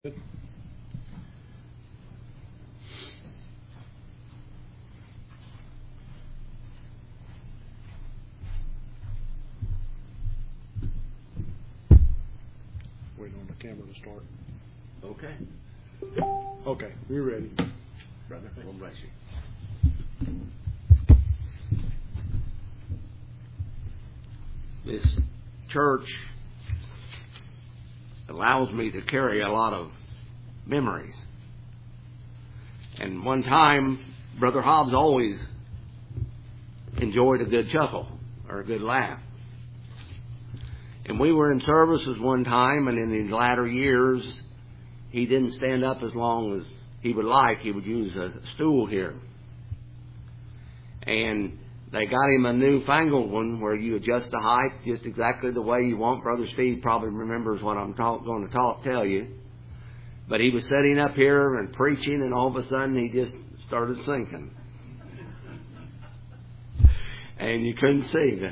Good. Waiting on the camera to start. Okay. Okay, we're ready. Brother, God bless you. This church allows me to carry a lot of memories. And one time, Brother Hobbs always enjoyed a good chuckle or a good laugh. And we were in services one time, and in these latter years, he didn't stand up as long as he would like. He would use a stool here. And they got him a newfangled one where you adjust the height just exactly the way you want. Brother Steve probably remembers what I'm going to tell you. But he was sitting up here and preaching, and all of a sudden he just started sinking. And you couldn't see.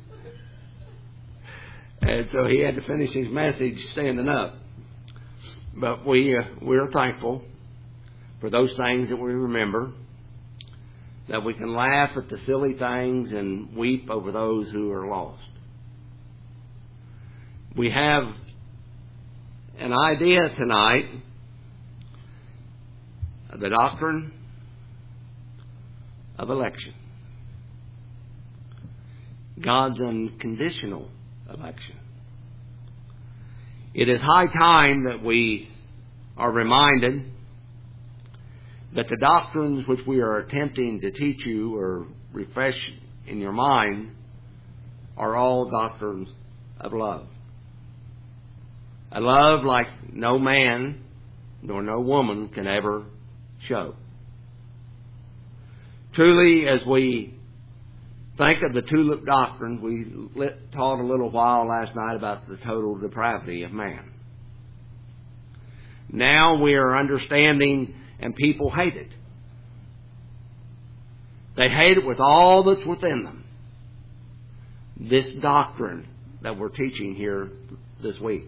And so he had to finish his message standing up. But we're thankful for those things that we remember, that we can laugh at the silly things and weep over those who are lost. We have an idea tonight of the doctrine of election. God's unconditional election. It is high time that we are reminded that the doctrines which we are attempting to teach you or refresh in your mind are all doctrines of love. A love like no man nor no woman can ever show. Truly, as we think of the tulip doctrine, we taught a little while last night about the total depravity of man. Now we are understanding, and people hate it. They hate it with all that's within them. This doctrine that we're teaching here this week.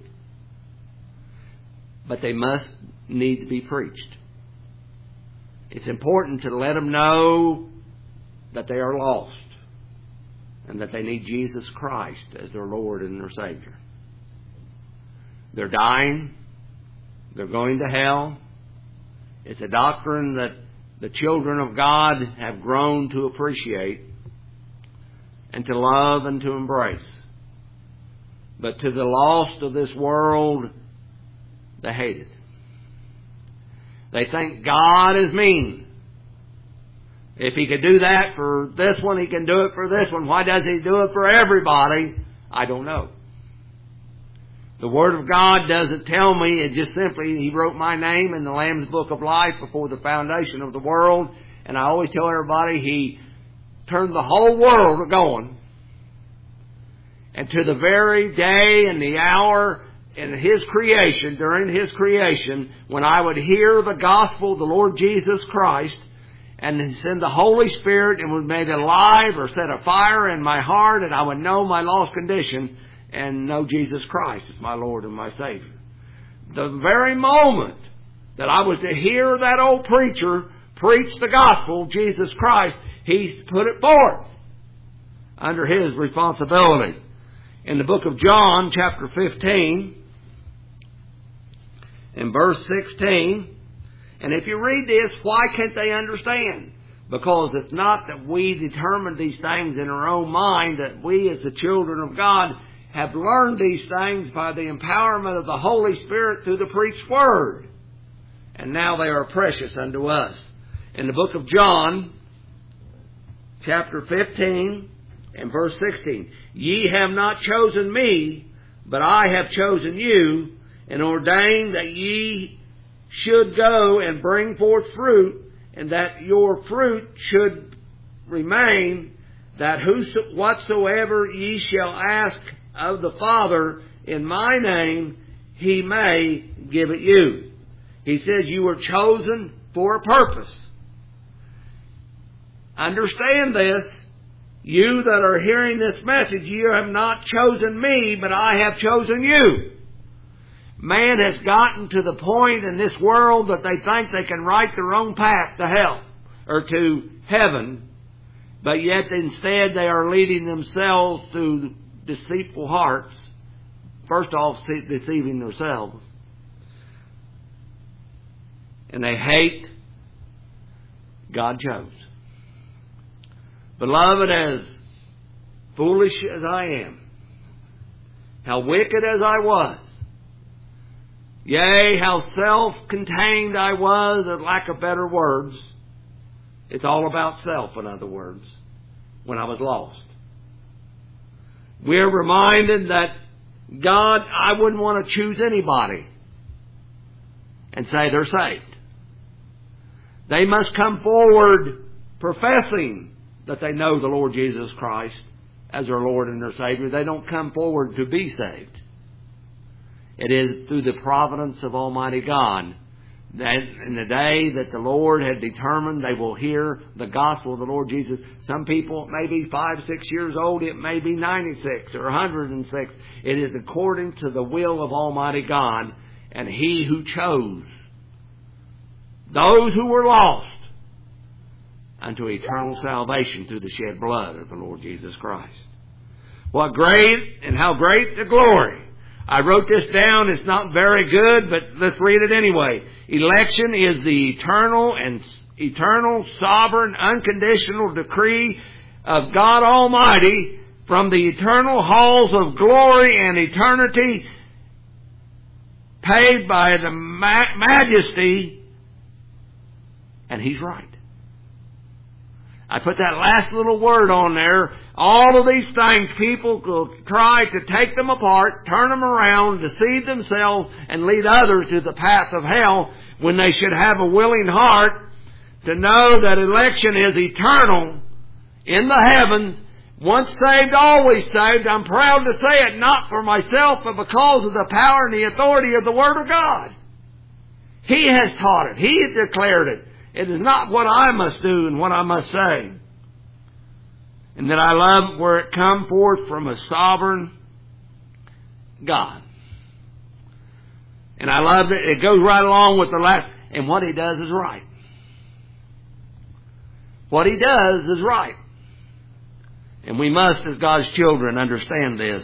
But they must need to be preached. It's important to let them know that they are lost and that they need Jesus Christ as their Lord and their Savior. They're dying. They're going to hell. It's a doctrine that the children of God have grown to appreciate and to love and to embrace. But to the lost of this world, they hate it. They think God is mean. If He could do that for this one, He can do it for this one. Why does He do it for everybody? I don't know. The Word of God doesn't tell me. It just simply, He wrote my name in the Lamb's Book of Life before the foundation of the world. And I always tell everybody He turned the whole world a-going. And to the very day and the hour in His creation, during His creation, when I would hear the gospel of the Lord Jesus Christ and send the Holy Spirit and was made alive or set a fire in my heart, and I would know my lost condition and know Jesus Christ as my Lord and my Savior. The very moment that I was to hear that old preacher preach the gospel of Jesus Christ, he put it forth under his responsibility. In the book of John, chapter 15, in verse 16, and if you read this, why can't they understand? Because it's not that we determine these things in our own mind, that we as the children of God have learned these things by the empowerment of the Holy Spirit through the preached Word. And now they are precious unto us. In the book of John, chapter 15 and verse 16, ye have not chosen me, but I have chosen you, and ordained that ye should go and bring forth fruit, and that your fruit should remain, that whatsoever ye shall ask of the Father in my name, He may give it you. He says you were chosen for a purpose. Understand this. You that are hearing this message, you have not chosen me, but I have chosen you. man has gotten to the point in this world that they think they can write their own path to hell or to heaven, but yet instead they are leading themselves through deceitful hearts, first off deceiving themselves. And they hate God chose. Beloved, as foolish as I am, how wicked as I was, yea, how self-contained I was, at lack of better words. It's all about self, in other words, when I was lost. We're reminded that God, I wouldn't want to choose anybody and say they're saved. They must come forward professing that they know the Lord Jesus Christ as their Lord and their Savior. They don't come forward to be saved. It is through the providence of Almighty God that in the day that the Lord had determined they will hear the gospel of the Lord Jesus. Some people, it may be 5, 6 years old. It may be 96 or 106. It is according to the will of Almighty God, and He who chose those who were lost unto eternal salvation through the shed blood of the Lord Jesus Christ. What great and how great the glory. I wrote this down. It's not very good, but let's read it anyway. Election is the eternal, sovereign, unconditional decree of God Almighty from the eternal halls of glory and eternity, paid by the majesty. And He's right. I put that last little word on there. All of these things, people will try to take them apart, turn them around, deceive themselves, and lead others to the path of hell, when they should have a willing heart to know that election is eternal in the heavens. Once saved, always saved. I'm proud to say it, not for myself, but because of the power and the authority of the Word of God. He has taught it. He has declared it. It is not what I must do and what I must say. And that I love where it comes forth from a sovereign God. And I love that it goes right along with the last. And what He does is right. What He does is right. And we must, as God's children, understand this.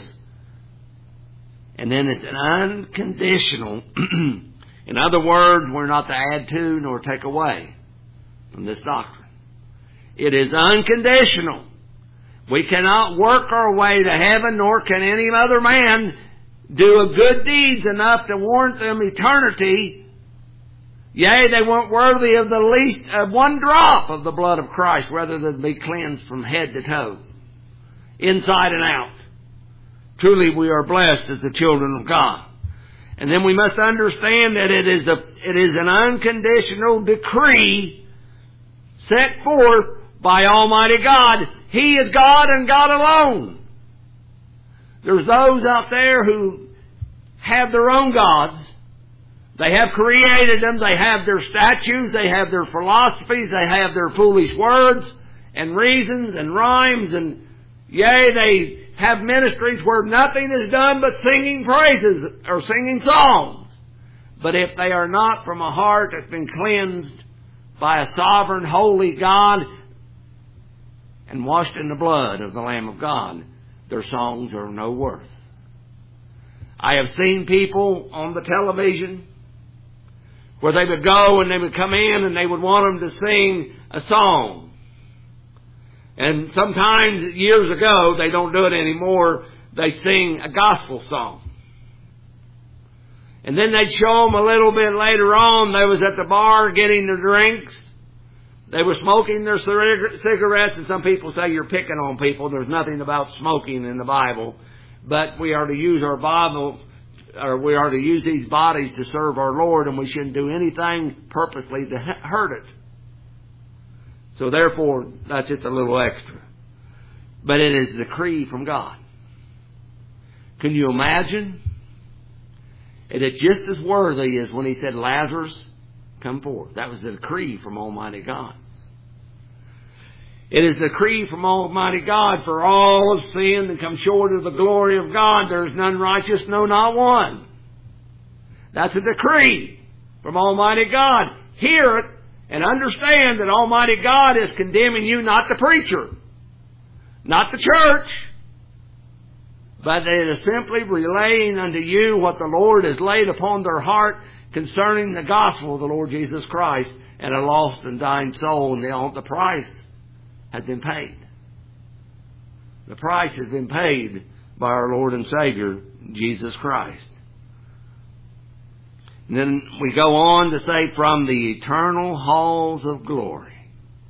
And then it's an unconditional. In other words, we're not to add to nor take away from this doctrine. It is unconditional. We cannot work our way to heaven, nor can any other man do a good deeds enough to warrant them eternity. Yea, they weren't worthy of the least of one drop of the blood of Christ, rather than be cleansed from head to toe, inside and out. Truly, we are blessed as the children of God. And then we must understand that it is an unconditional decree set forth by Almighty God. He is God and God alone. There's those out there who have their own gods. They have created them. They have their statues. They have their philosophies. They have their foolish words and reasons and rhymes. And yea, they have ministries where nothing is done but singing praises or singing songs. But if they are not from a heart that's been cleansed by a sovereign, holy God and washed in the blood of the Lamb of God, their songs are no worth. I have seen people on the television where they would go and they would come in and they would want them to sing a song. And sometimes, years ago, they don't do it anymore, they sing a gospel song. And then they'd show them a little bit later on, they was at the bar getting their drinks. They were smoking their cigarettes, and some people say you're picking on people. There's nothing about smoking in the Bible. But we are to use our Bible, or we are to use these bodies to serve our Lord, and we shouldn't do anything purposely to hurt it. So therefore, that's just a little extra. But it is a decree from God. Can you imagine? It is just as worthy as when He said, Lazarus, come forth. That was the decree from Almighty God. It is the decree from Almighty God, for all have sinned and come short of the glory of God. There is none righteous, no, not one. That's a decree from Almighty God. Hear it and understand that Almighty God is condemning you, not the preacher, not the church, but it is simply relaying unto you what the Lord has laid upon their heart concerning the gospel of the Lord Jesus Christ and a lost and dying soul. And the price has been paid. The price has been paid by our Lord and Savior, Jesus Christ. And then we go on to say, from the eternal halls of glory.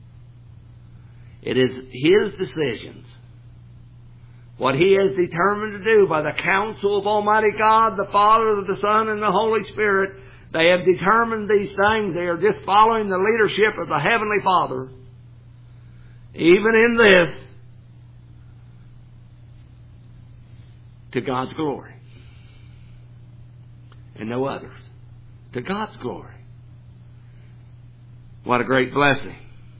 It is His decisions. What He has determined to do by the counsel of Almighty God, the Father, the Son, and the Holy Spirit. They have determined these things. They are just following the leadership of the Heavenly Father. Even in this, to God's glory. And no others. To God's glory. What a great blessing.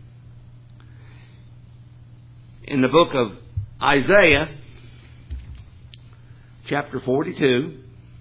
In the book of Isaiah, chapter 42,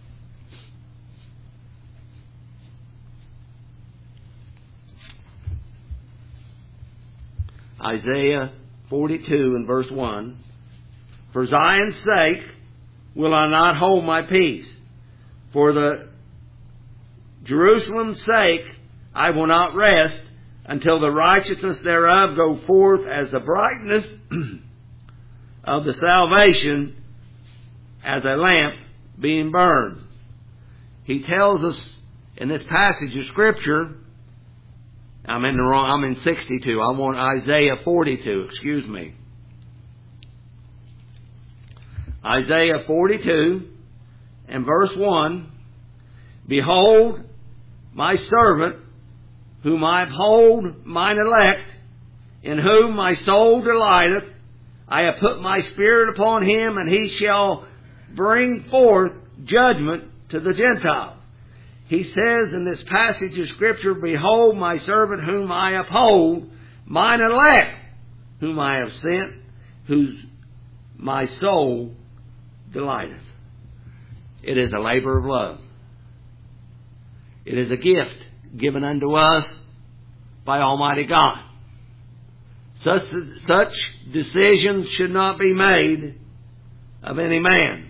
Isaiah 42 and verse 1, for Zion's sake will I not hold my peace. For the Jerusalem's sake I will not rest until the righteousness thereof go forth as the brightness of the salvation as a lamp being burned. He tells us in this passage of Scripture, I'm in 62. I want Isaiah 42, excuse me. Isaiah 42 and verse 1, behold, my servant, whom I uphold, mine elect, in whom my soul delighteth. I have put my spirit upon him, and he shall bring forth judgment to the Gentiles. He says in this passage of Scripture, behold, my servant whom I uphold, mine elect, whom I have sent, whose my soul delighteth. It is a labor of love. It is a gift given unto us by Almighty God. Such decisions should not be made of any man.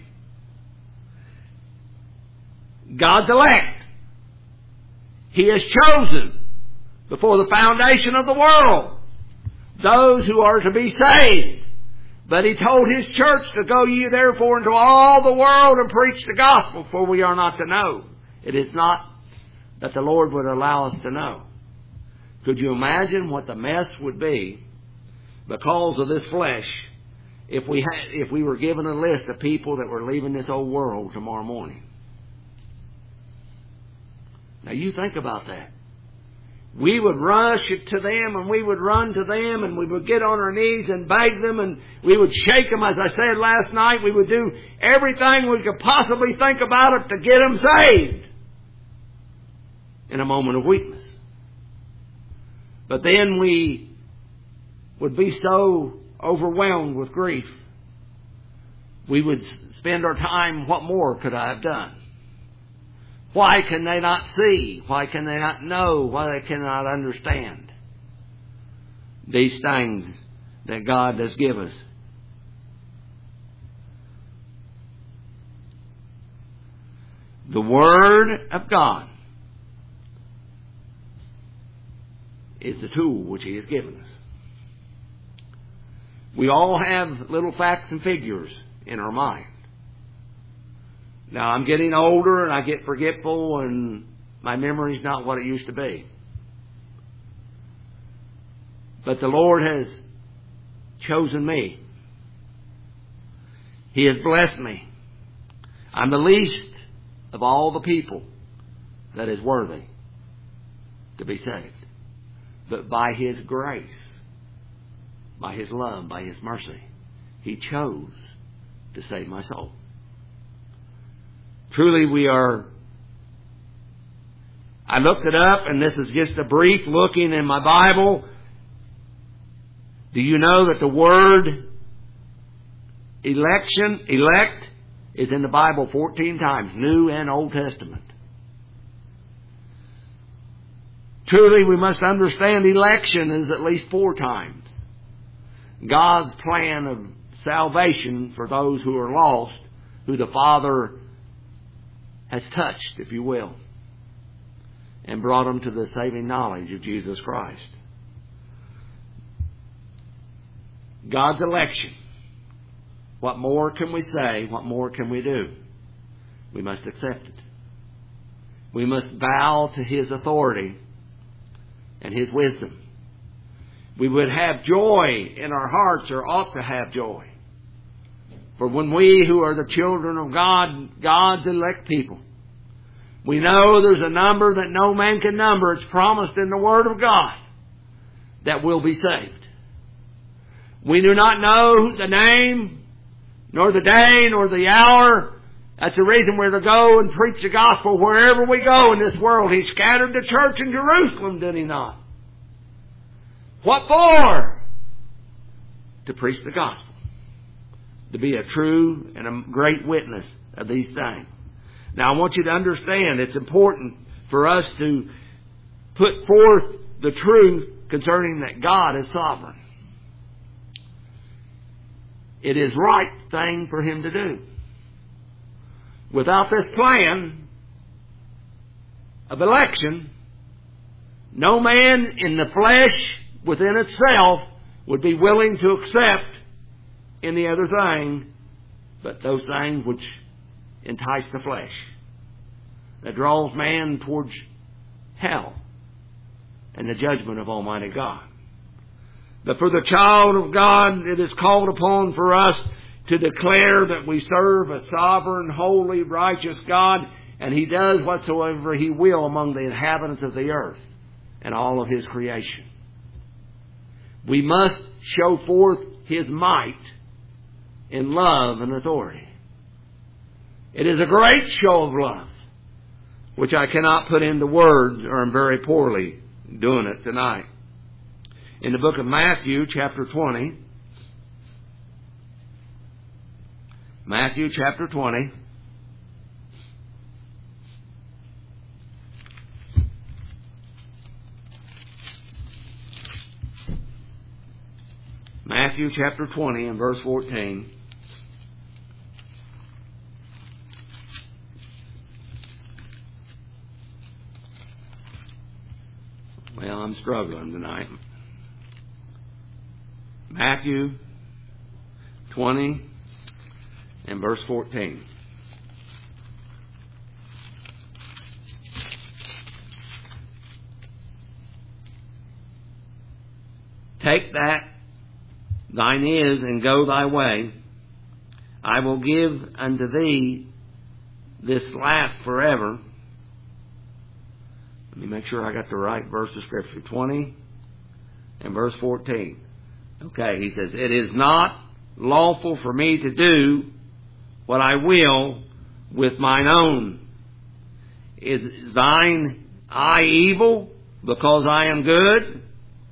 God's elect. He has chosen before the foundation of the world those who are to be saved. But He told His church to go ye therefore into all the world and preach the gospel, for we are not to know. It is not that the Lord would allow us to know. Could you imagine what the mess would be because of this flesh if we were given a list of people that were leaving this old world tomorrow morning? Now you think about that. We would rush to them and we would run to them and we would get on our knees and beg them and we would shake them. As I said last night, we would do everything we could possibly think about it to get them saved in a moment of weakness. But then we would be so overwhelmed with grief. We would spend our time, what more could I have done? Why can they not see? Why can they not know? Why they cannot understand these things that God does give us? The Word of God is the tool which He has given us. We all have little facts and figures in our mind. Now, I'm getting older and I get forgetful and my memory's not what it used to be. But the Lord has chosen me. He has blessed me. I'm the least of all the people that is worthy to be saved. But by His grace, by His love, by His mercy, He chose to save my soul. Truly we are... I looked it up, and this is just a brief looking in my Bible. Do you know that the word elect, is in the Bible 14 times, New and Old Testament? Truly, we must understand election is at least 4 times. God's plan of salvation for those who are lost, who the Father has touched, if you will, and brought them to the saving knowledge of Jesus Christ. God's election. What more can we say? What more can we do? We must accept it. We must bow to His authority and His wisdom. We would have joy in our hearts, or ought to have joy. For when we who are the children of God, God's elect people, we know there's a number that no man can number. It's promised in the Word of God that will be saved. We do not know the name, nor the day, nor the hour. That's the reason we're to go and preach the gospel wherever we go in this world. He scattered the church in Jerusalem, did He not? What for? To preach the gospel. To be a true and a great witness of these things. Now I want you to understand it's important for us to put forth the truth concerning that God is sovereign. It is right thing for Him to do. Without this plan of election, no man in the flesh within itself would be willing to accept any other thing but those things which entice the flesh, that draws man towards hell and the judgment of Almighty God. But for the child of God, it is called upon for us to declare that we serve a sovereign, holy, righteous God, and He does whatsoever He will among the inhabitants of the earth and all of His creation. We must show forth His might in love and authority. It is a great show of love, which I cannot put into words, or I'm very poorly doing it tonight. In the book of Matthew, chapter 20, Matthew chapter 20, Matthew chapter 20 and verse 14. Well, I'm struggling tonight. Matthew 20 and verse 14. Take that thine is, and go thy way. I will give unto thee this last forever. Let me make sure I got the right verse of Scripture. 20 and verse 14. Okay, he says, it is not lawful for me to do what I will with mine own. Is thine eye evil because I am good?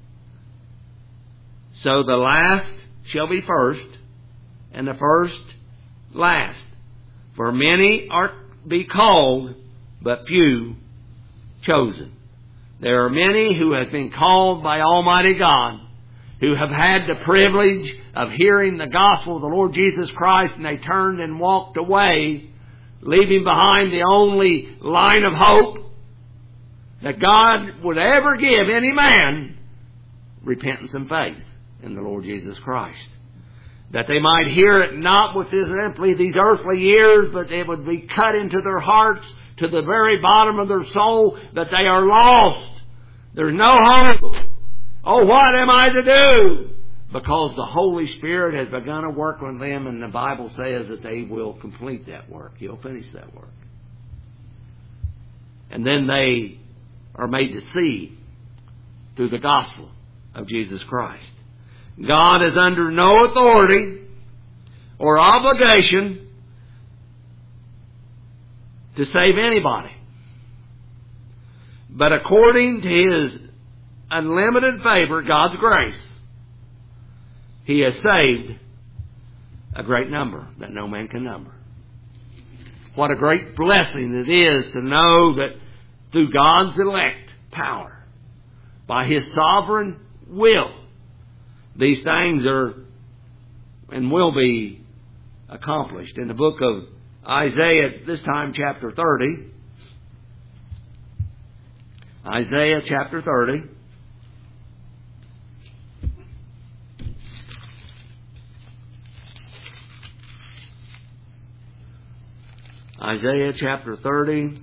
So the last shall be first, and the first last. For many are be called, but few chosen. There are many who have been called by Almighty God, who have had the privilege of hearing the gospel of the Lord Jesus Christ, and they turned and walked away, leaving behind the only line of hope that God would ever give any man: repentance and faith in the Lord Jesus Christ. That they might hear it not with these earthly ears, but it would be cut into their hearts to the very bottom of their soul, that they are lost. There's no hope. Oh, what am I to do? Because the Holy Spirit has begun to work on them, and the Bible says that they will complete that work. He'll finish that work. And then they are made to see through the gospel of Jesus Christ. God is under no authority or obligation to save anybody. But according to His unlimited favor, God's grace, He has saved a great number that no man can number. What a great blessing it is to know that through God's elect power, by His sovereign will. These things are and will be accomplished. In the book of Isaiah, this time chapter 30. Isaiah chapter 30. Isaiah chapter 30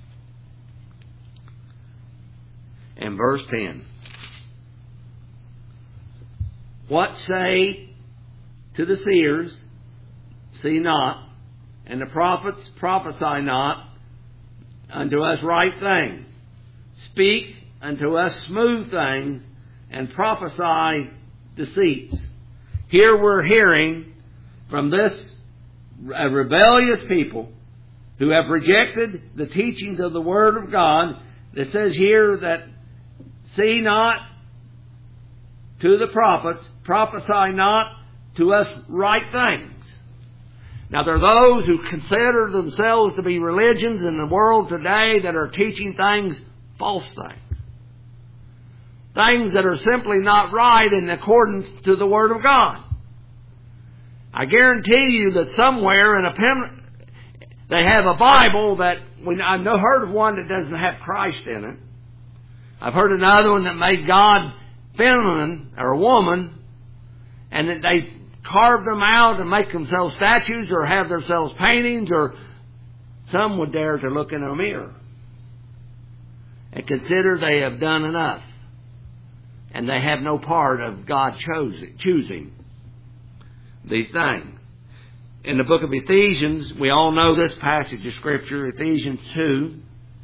and verse 10. What say to the seers, see not, and the prophets prophesy not unto us right things. Speak unto us smooth things, and prophesy deceits. Here we're hearing from this rebellious people who have rejected the teachings of the Word of God. That says here that see not to the prophets, prophesy not to us right things. Now there are those who consider themselves to be religions in the world today that are teaching things, false things. Things that are simply not right in accordance to the Word of God. I guarantee you that somewhere in they have a Bible that, I've never heard of one that doesn't have Christ in it. I've heard another one that made God feminine or a woman, and that they carve them out and make themselves statues or have themselves paintings, or some would dare to look in a mirror and consider they have done enough. And they have no part of God choosing these things. In the book of Ephesians, we all know this passage of Scripture, Ephesians 2.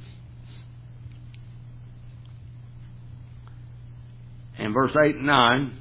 And verse 8 and 9.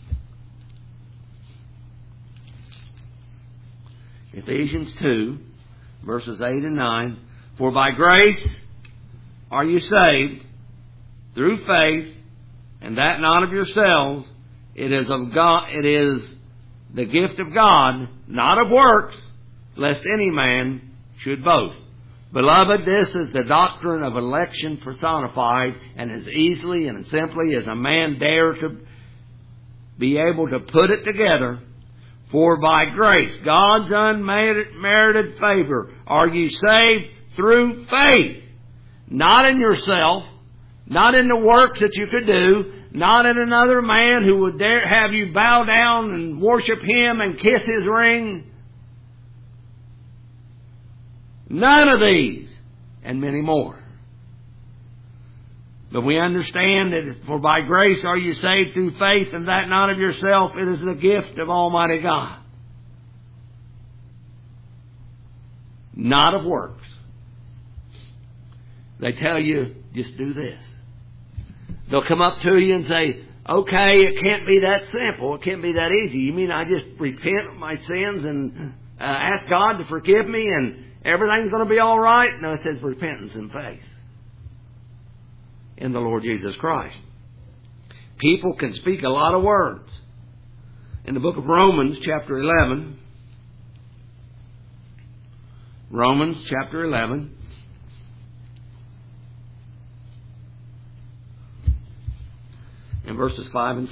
Ephesians 2, verses 8 and 9. For by grace are you saved through faith, and that not of yourselves. It is of God. It is the gift of God, not of works, lest any man should boast. Beloved, this is the doctrine of election personified, and as easily and simply as a man dare to be able to put it together. For by grace, God's unmerited favor, are ye saved through faith. Not in yourself, not in the works that you could do, not in another man who would dare have you bow down and worship him and kiss his ring. None of these, and many more. But we understand that for by grace are you saved through faith, and that not of yourself, it is the gift of Almighty God. Not of works. They tell you, just do this. They'll come up to you and say, okay, it can't be that simple. It can't be that easy. You mean I just repent of my sins and ask God to forgive me and everything's going to be all right? No, it says repentance and faith in the Lord Jesus Christ. People can speak a lot of words. In the book of Romans, chapter 11, Romans, chapter 11, in verses 5 and 6.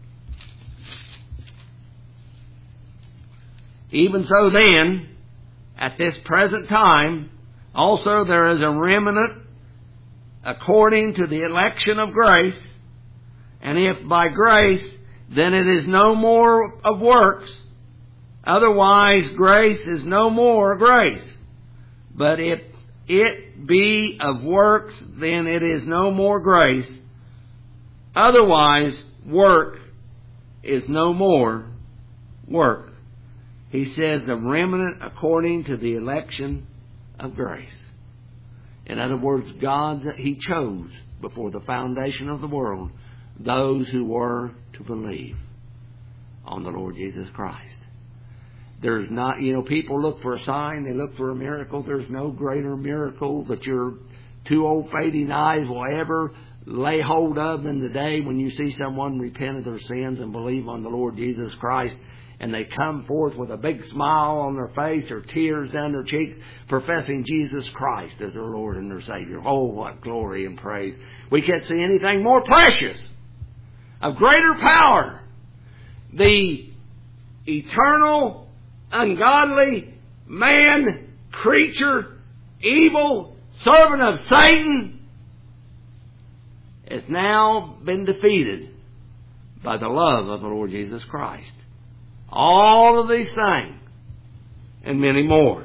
Even so then, at this present time, also there is a remnant according to the election of grace. And if by grace, then it is no more of works. Otherwise, grace is no more grace. But if it be of works, then it is no more grace. Otherwise, work is no more work. He says the remnant according to the election of grace. In other words, God, He chose before the foundation of the world those who were to believe on the Lord Jesus Christ. There's not, people look for a sign, they look for a miracle. There's no greater miracle that your two old fading eyes will ever lay hold of than the day when you see someone repent of their sins and believe on the Lord Jesus Christ and they come forth with a big smile on their face or tears down their cheeks, professing Jesus Christ as their Lord and their Savior. Oh, what glory and praise. We can't see anything more precious, of greater power. The eternal, ungodly man, creature, evil, servant of Satan has now been defeated by the love of the Lord Jesus Christ. All of these things and many more.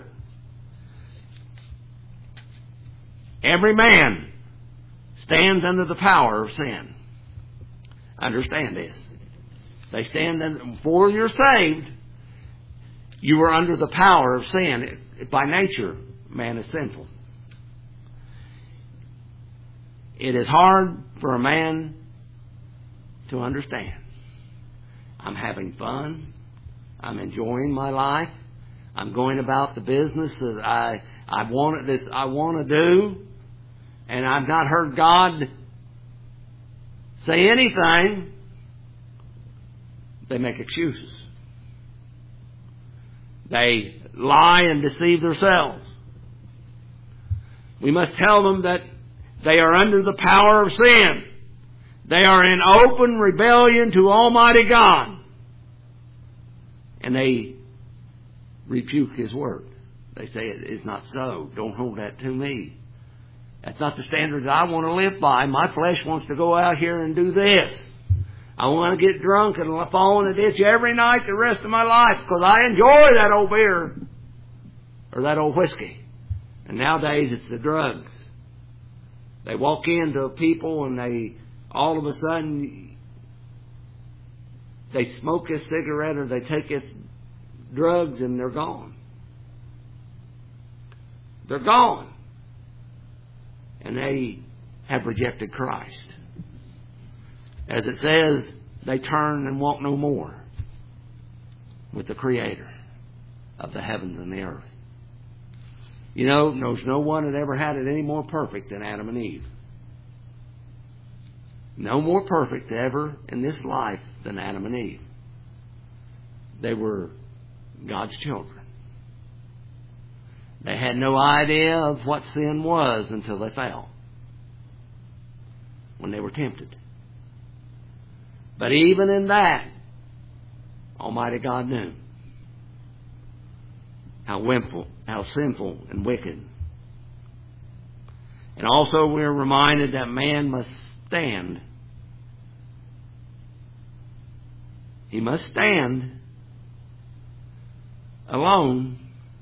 Every man stands under the power of sin. Understand this. They stand under, before you're saved, you are under the power of sin. By nature, man is sinful. It is hard for a man to understand. I'm having fun. I'm enjoying my life. I'm going about the business that I want to do, and I've not heard God say anything. They make excuses. They lie and deceive themselves. We must tell them that they are under the power of sin. They are in open rebellion to Almighty God. And they rebuke His Word. They say it is not so. Don't hold that to me. That's not the standard that I want to live by. My flesh wants to go out here and do this. I want to get drunk and fall in a ditch every night the rest of my life because I enjoy that old beer or that old whiskey. And nowadays it's the drugs. They walk into people and they all of a sudden they smoke a cigarette or they take his drugs and they're gone. They're gone. And they have rejected Christ. As it says, they turn and walk no more with the Creator of the heavens and the earth. You know, there's no one that ever had it any more perfect than Adam and Eve. No more perfect ever in this life than Adam and Eve. They were God's children. They had no idea of what sin was until they fell. When they were tempted. But even in that, Almighty God knew how sinful and wicked. And also we're reminded that man must stand. He must stand alone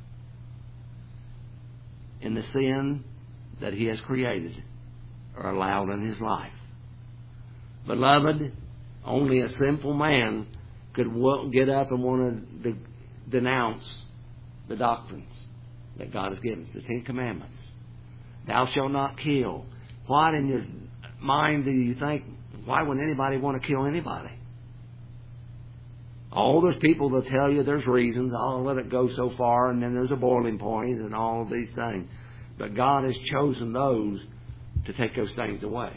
in the sin that he has created or allowed in his life. Beloved, only a sinful man could get up and want to denounce the doctrines that God has given us, the Ten Commandments. Thou shalt not kill. What in your mind do you think, why would anybody want to kill anybody? All those people that tell you there's reasons, I'll let it go so far, and then there's a boiling point and all of these things. But God has chosen those to take those things away.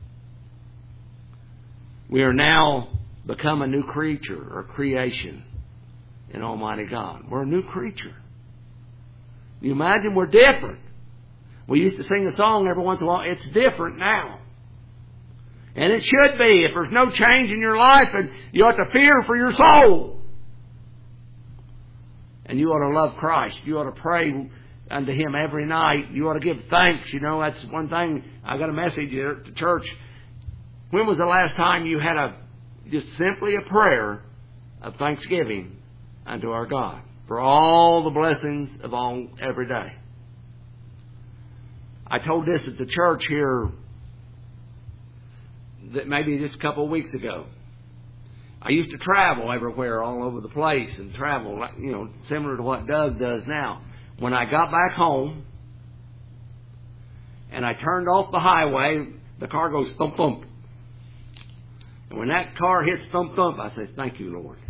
We are now become a new creature or creation in Almighty God. We're a new creature. You imagine we're different. We used to sing a song every once in a while, it's different now. And it should be. If there's no change in your life, and you ought to fear for your soul. And you ought to love Christ. You ought to pray unto Him every night. You ought to give thanks. You know, that's one thing. I got a message here at the church. When was the last time you had just simply a prayer of thanksgiving unto our God for all the blessings of every day? I told this at the church here that maybe just a couple of weeks ago. I used to travel everywhere, all over the place, and travel, you know, similar to what Doug does now. When I got back home and I turned off the highway, the car goes thump thump. And when that car hits thump thump, I say, thank you, Lord,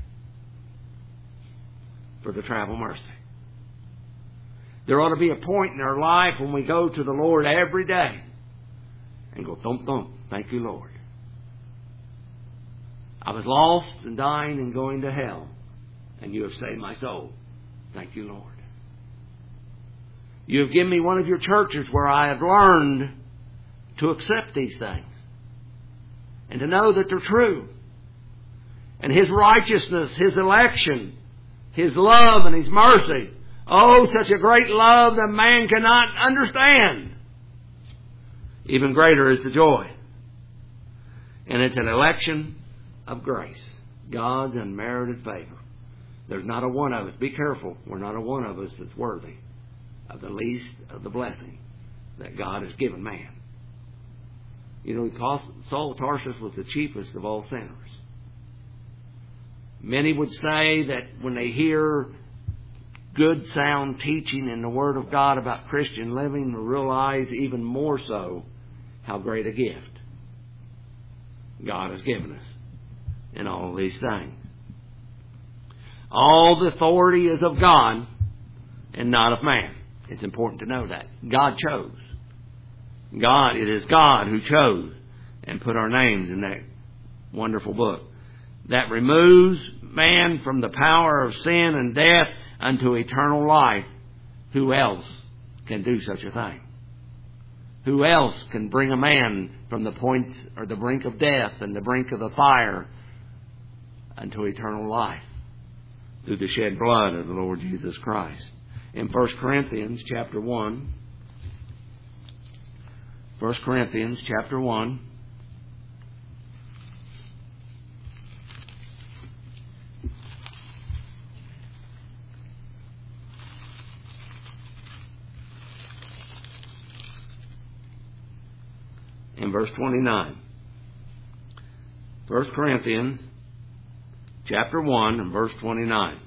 for the travel mercy. There ought to be a point in our life when we go to the Lord every day and go thump thump, thank you, Lord. I was lost and dying and going to hell. and you have saved my soul. Thank you, Lord. You have given me one of your churches where I have learned to accept these things and to know that they're true. And His righteousness, His election, His love and His mercy. Oh, such a great love that man cannot understand. Even greater is the joy. And it's an election of grace. God's unmerited favor. There's not a one of us. Be careful. We're not a one of us that's worthy of the least of the blessing that God has given man. You know, Saul of Tarsus was the chiefest of all sinners. Many would say that when they hear good sound teaching in the Word of God about Christian living, they realize even more so how great a gift God has given us in all these things. All the authority is of God and not of man. It's important to know that. God chose. It is God who chose and put our names in that wonderful book that removes man from the power of sin and death unto eternal life. Who else can do such a thing? Who else can bring a man from the point or the brink of death and the brink of the fire unto eternal life? Through the shed blood of the Lord Jesus Christ. In 1 Corinthians chapter 1, 1 Corinthians chapter 1, in verse 29. 1 Corinthians chapter 1 and verse 29.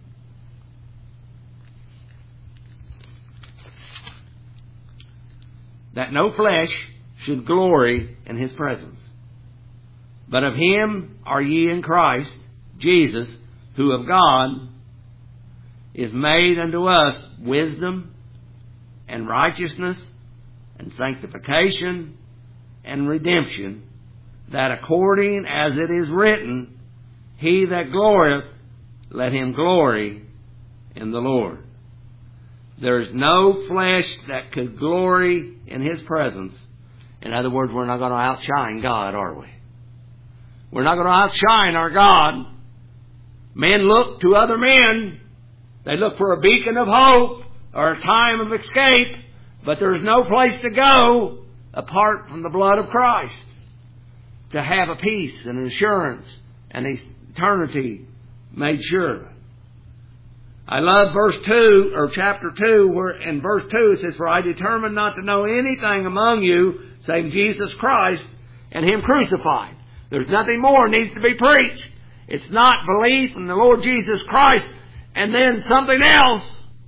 That no flesh should glory in His presence. But of Him are ye in Christ Jesus, who of God is made unto us wisdom and righteousness and sanctification and redemption, that according as it is written, He that glorieth, let him glory in the Lord. There's no flesh that could glory in His presence. In other words, we're not going to outshine God, are we? We're not going to outshine our God. Men look to other men. They look for a beacon of hope or a time of escape. But there's no place to go apart from the blood of Christ to have a peace and an assurance and eternity made sure. I love verse 2, or chapter 2, where in verse 2 it says, For I determined not to know anything among you save Jesus Christ and Him crucified. There's nothing more needs to be preached. It's not belief in the Lord Jesus Christ and then something else.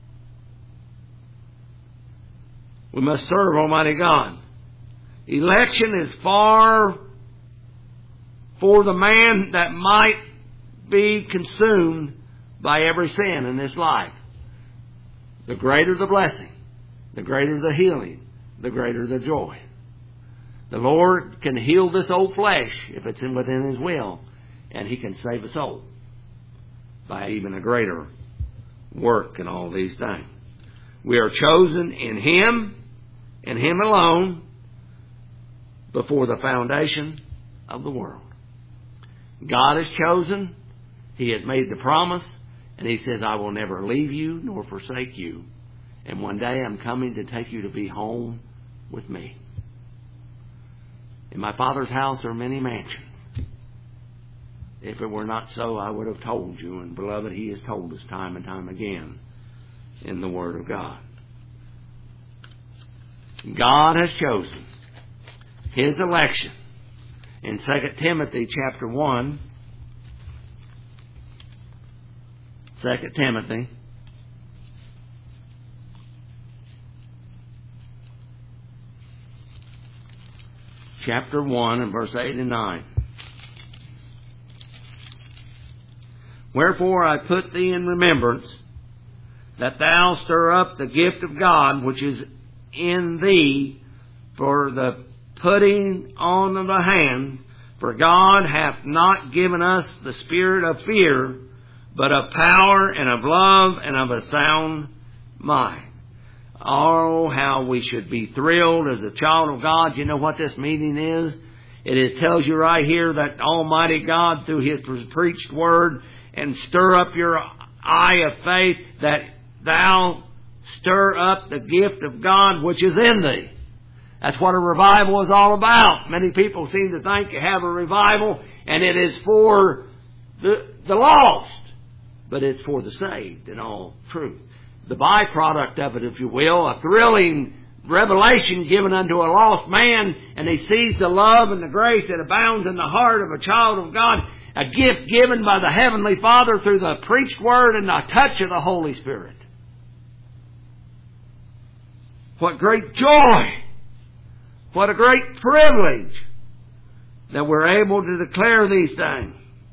We must serve Almighty God. Election is far for the man that might be consumed by every sin in this life. The greater the blessing, the greater the healing, the greater the joy. The Lord can heal this old flesh if it's within His will, and He can save a soul by even a greater work in all these things. We are chosen in Him and Him alone before the foundation of the world. God has chosen. He has made the promise. And He says, I will never leave you nor forsake you. And one day I'm coming to take you to be home with me. In my Father's house are many mansions. If it were not so, I would have told you. And beloved, He has told us time and time again in the Word of God. God has chosen His election. In 2 Timothy chapter 1, 2 Timothy chapter 1 and verse 8 and 9. Wherefore I put thee in remembrance that thou stir up the gift of God which is in thee for the putting on of the hands. For God hath not given us the spirit of fear, but of power and of love and of a sound mind. Oh, how we should be thrilled as a child of God. You know what this meaning is? It tells you right here that Almighty God, through His preached word, and stir up your eye of faith, that thou stir up the gift of God which is in thee. That's what a revival is all about. Many people seem to think you have a revival and it is for the lost, but it's for the saved in all truth. The byproduct of it, if you will, a thrilling revelation given unto a lost man, and he sees the love and the grace that abounds in the heart of a child of God, a gift given by the Heavenly Father through the preached word and the touch of the Holy Spirit. What great joy! What a great privilege that we're able to declare these things.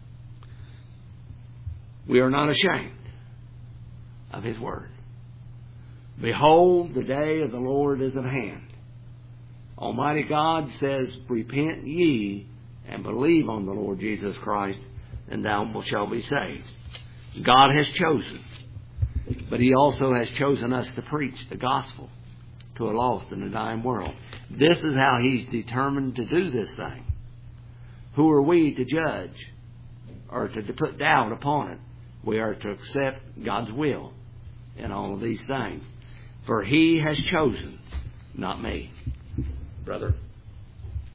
We are not ashamed of His word. Behold, the day of the Lord is at hand. Almighty God says, repent ye and believe on the Lord Jesus Christ, and thou shalt be saved. God has chosen, but He also has chosen us to preach the gospel to a lost and a dying world. This is how He's determined to do this thing. Who are we to judge or to put doubt upon it? We are to accept God's will in all of these things. For He has chosen, not me. Brother.